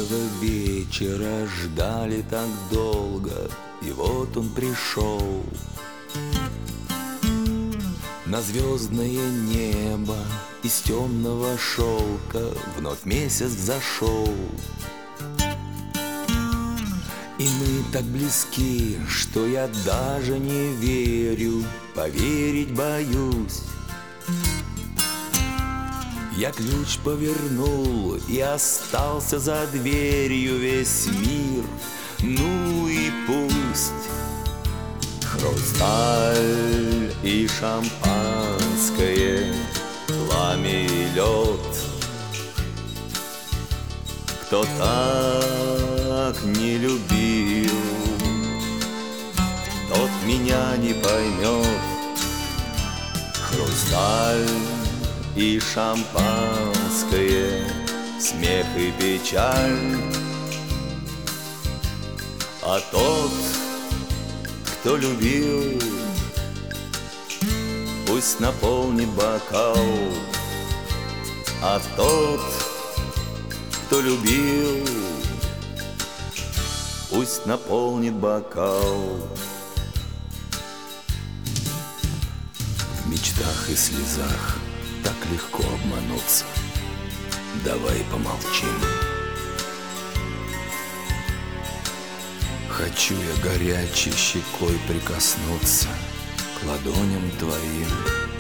этого вечера ждали так долго, и вот он пришел. На звездное небо из темного шелка вновь месяц взошел. И мы так близки, что я даже не верю, поверить боюсь. Я ключ повернул и остался за дверью весь мир. Ну и пусть хрусталь и шампанское, пламя и лед. Кто так не любил, тот меня не поймет. Хрусталь и шампанское, смех и печаль. А тот, кто любил, пусть наполнит бокал. А тот, кто любил, пусть наполнит бокал. В мечтах и слезах так легко обмануться. Давай помолчим. Хочу я горячей щекой прикоснуться к ладоням твоим.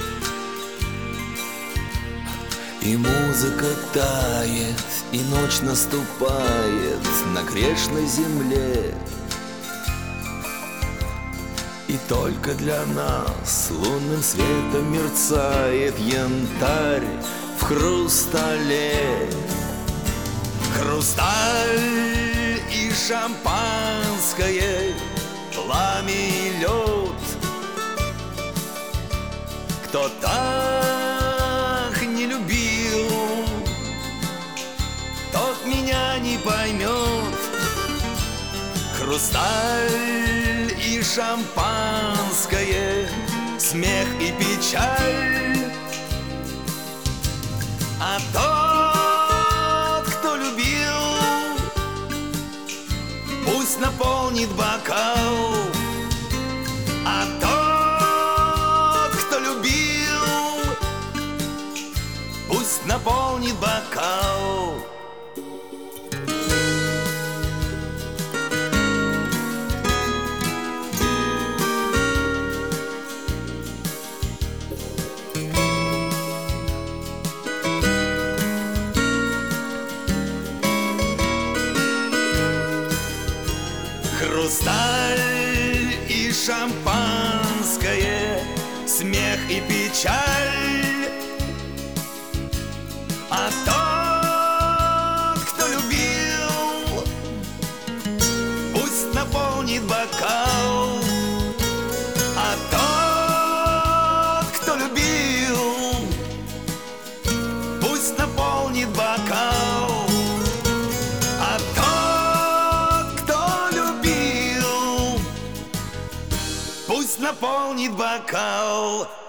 И музыка тает, и ночь наступает на грешной земле. И только для нас лунным светом мерцает янтарь в хрустале. Хрусталь и шампанское, пламя и лед. Кто так не любил, тот меня не поймет. Хрусталь и шампанское, смех и печаль. А тот, кто любил, пусть наполнит бокал. А тот, кто любил, пусть наполнит бокал. Хрусталь и шампанское, смех и печаль. А тот, кто любил, пусть наполнит бокал. А тот, кто любил, пусть наполнит бокал. А тот, кто любил, пусть наполнит бокал.